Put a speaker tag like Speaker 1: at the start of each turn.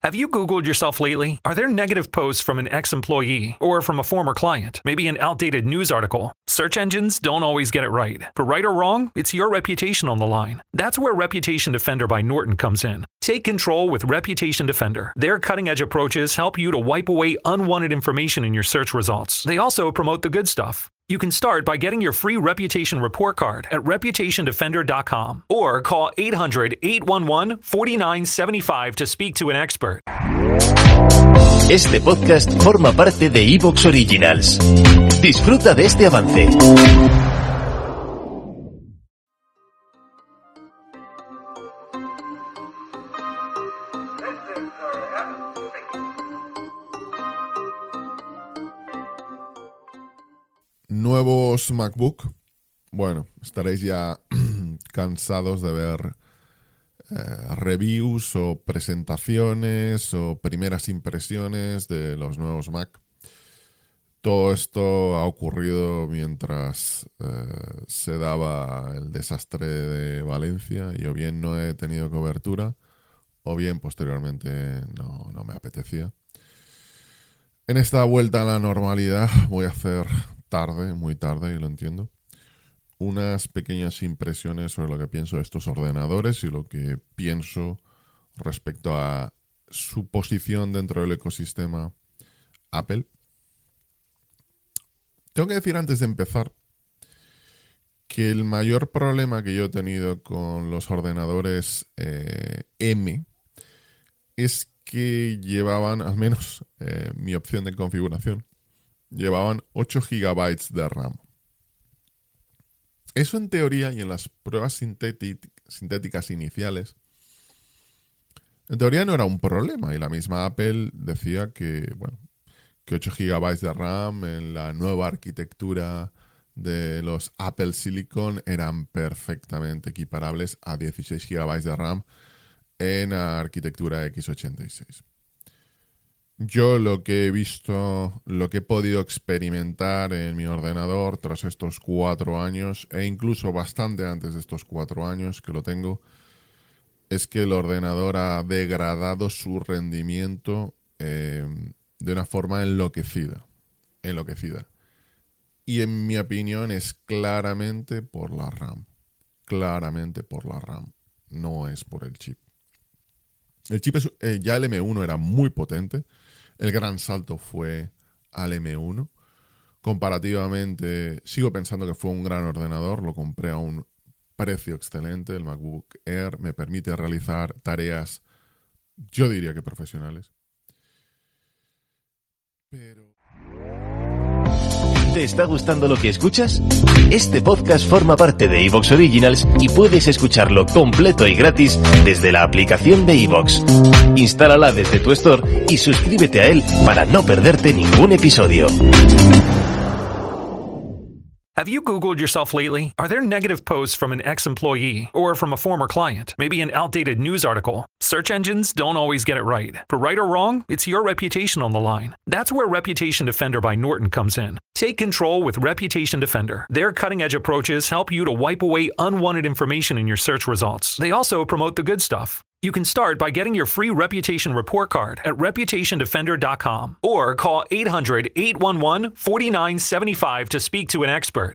Speaker 1: Have you Googled yourself lately? Are there negative posts from an ex-employee or from a former client? Maybe an outdated news article? Search engines don't always get it right. But right or wrong, it's your reputation on the line. That's where Reputation Defender by Norton comes in. Take control with Reputation Defender. Their cutting-edge approaches help you to wipe away unwanted information in your search results. They also promote the good stuff. You can start by getting your free reputation report card at reputationdefender.com or call 800-811-4975 to speak to an expert.
Speaker 2: Este podcast forma parte de iVoox Originals. Disfruta de este avance.
Speaker 3: Nuevos MacBook. Bueno, estaréis ya cansados de ver reviews o presentaciones o primeras impresiones de los nuevos Mac. Todo esto ha ocurrido mientras se daba el desastre de Valencia y o bien no he tenido cobertura o bien posteriormente no me apetecía. En esta vuelta a la normalidad voy a hacer muy tarde, y lo entiendo, unas pequeñas impresiones sobre lo que pienso de estos ordenadores y lo que pienso respecto a su posición dentro del ecosistema Apple. Tengo que decir antes de empezar que el mayor problema que yo he tenido con los ordenadores M es que llevaban, al menos mi opción de configuración, llevaban 8 GB de RAM. Eso en teoría y en las pruebas sintéticas iniciales, en teoría no era un problema. Y la misma Apple decía que 8 GB de RAM en la nueva arquitectura de los Apple Silicon eran perfectamente equiparables a 16 GB de RAM en la arquitectura x86. Yo lo que he visto, lo que he podido experimentar en mi ordenador tras estos 4 años, e incluso bastante antes de estos 4 años que lo tengo, es que el ordenador ha degradado su rendimiento de una forma enloquecida. Y en mi opinión es claramente por la RAM. No es por el chip. El chip ya el M1 era muy potente. El gran salto fue al M1. Comparativamente, sigo pensando que fue un gran ordenador. Lo compré a un precio excelente. El MacBook Air me permite realizar tareas, yo diría que profesionales. Pero...
Speaker 2: ¿Te está gustando lo que escuchas? Este podcast forma parte de iVoox Originals y puedes escucharlo completo y gratis desde la aplicación de iVoox. Instálala desde tu store y suscríbete a él para no perderte ningún episodio.
Speaker 1: Have you Googled yourself lately? Are there negative posts from an ex-employee or from a former client? Maybe an outdated news article? Search engines don't always get it right. But right or wrong, it's your reputation on the line. That's where Reputation Defender by Norton comes in. Take control with Reputation Defender. Their cutting-edge approaches help you to wipe away unwanted information in your search results. They also promote the good stuff. You can start by getting your free reputation report card at reputationdefender.com or call 800-811-4975 to speak to an expert.